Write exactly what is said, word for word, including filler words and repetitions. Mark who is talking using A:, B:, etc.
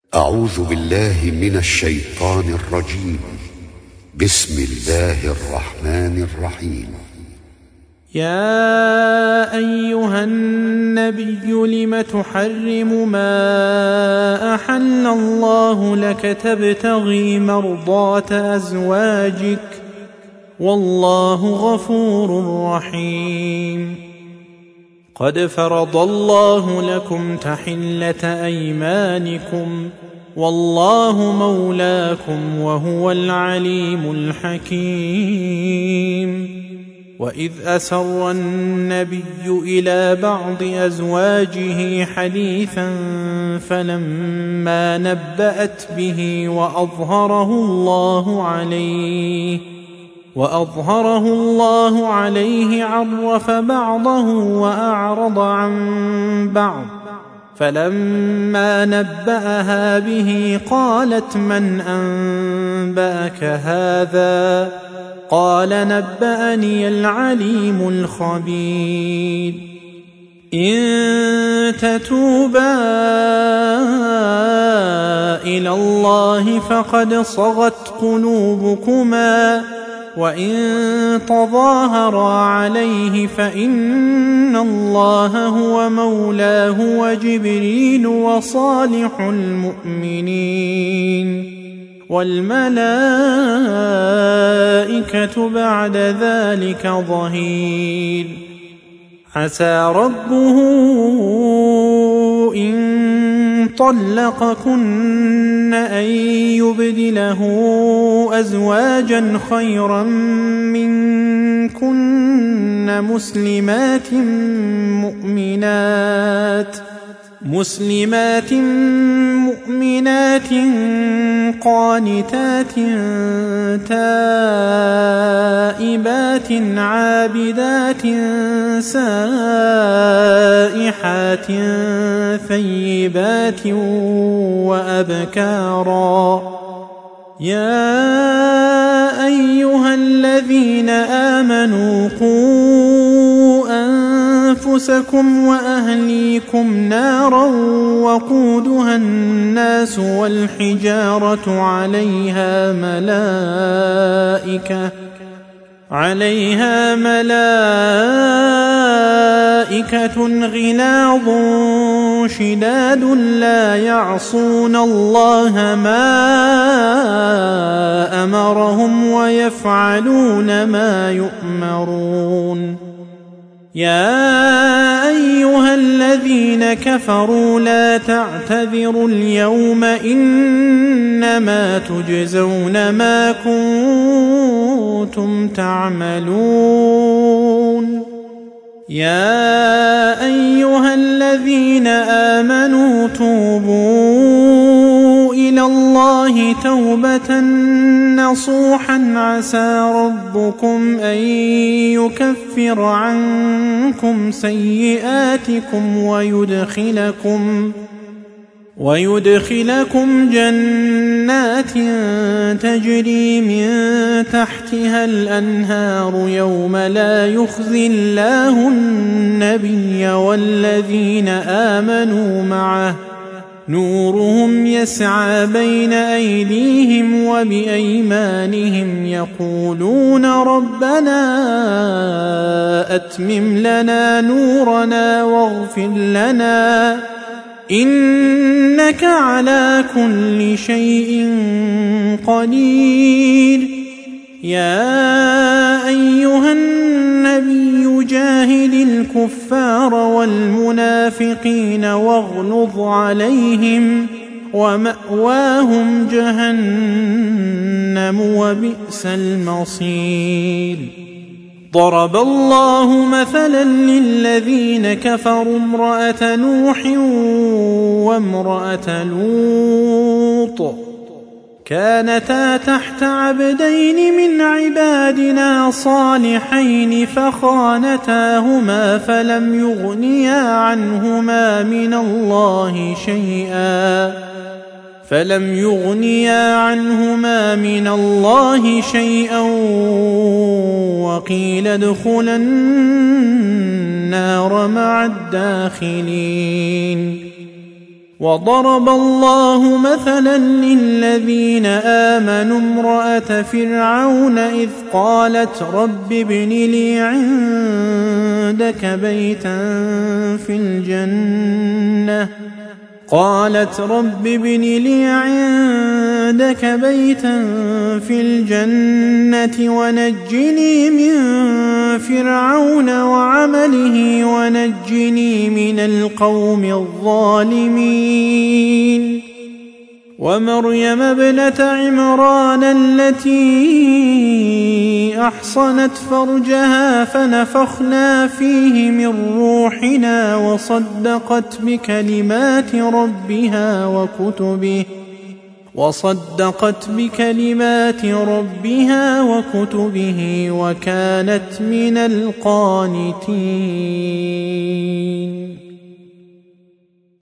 A: أعوذ بالله من الشيطان الرجيم. بسم الله الرحمن الرحيم.
B: يا أيها النبي لم تحرم ما أحل الله لك تبتغي مرضات أزواجك والله غفور رحيم. قد فرض الله لكم تحلة أيمانكم والله مولاكم وهو العليم الحكيم. وإذ أسر النبي إلى بعض أزواجه حديثا فلما نبأت به وأظهره الله عليه وأظهره الله عليه عرف بعضه وأعرض عن بعض، فلما نبأها به قالت من أنبأك هذا؟ قال نبأني العليم الخبير. إن تتوبا إلى الله فقد صغت قلوبكما وإن تظاهرا عليه فإن الله هو مولاه وجبريل وصالح المؤمنين والملائكة بعد ذلك ظهير. عسى ربه إن طلقكن أن يبدله أزواجا خيرا منكن مسلمات مؤمنات مسلمات مؤمنات قانتات تائبات عابدات سائحات ثيبات وأبكارا. يا أيها الذين آمنوا قوا أنفسكم وأهليكم نارا وقودها الناس والحجارة عليها ملائكة عليها ملائكة غلاظ شداد لا يعصون الله ما أمرهم ويفعلون ما يؤمرون. يا أيها الذين كفروا لا تعتذروا اليوم إنما تجزون ما كنتم تعملون. يا أيها الذين آمنوا توبوا إلى الله توبة نصوحا عسى ربكم أن يكفر عنكم سيئاتكم ويدخلكم ويدخلكم جنات تجري من تحتها الأنهار يوم لا يخزي الله النبي والذين آمنوا معه نورهم يسعى بين أيديهم وبأيمانهم يقولون ربنا أتمم لنا نورنا واغفر لنا إنك على كل شيء قدير. يا أيها النبي جاهد الكفار والمنافقين واغلظ عليهم ومأواهم جهنم وبئس المصير. ضرب الله مثلا للذين كفروا امرأة نوح وامرأة لوط كانتا تحت عبدين من عبادنا صالحين فخانتاهما فلم يغنيا عنهما من الله شيئا فلم يغنيا عنهما من الله شيئا وقيل ادخلا النار مع الداخلين. وضرب الله مثلا للذين آمنوا امرأة فرعون إذ قالت رب ابن لي عندك بيتا في الجنة قالت رب ابن لي عندك بيتا في الجنة ونجني من فرعون وعمله ونجني من القوم الظالمين ومريم ابنة عمران التي أحصنت فرجها فنفخنا فيه من روحنا وصدقت بكلمات ربها وكتبه وصدقت بكلمات ربها وكتبه وكانت من القانتين.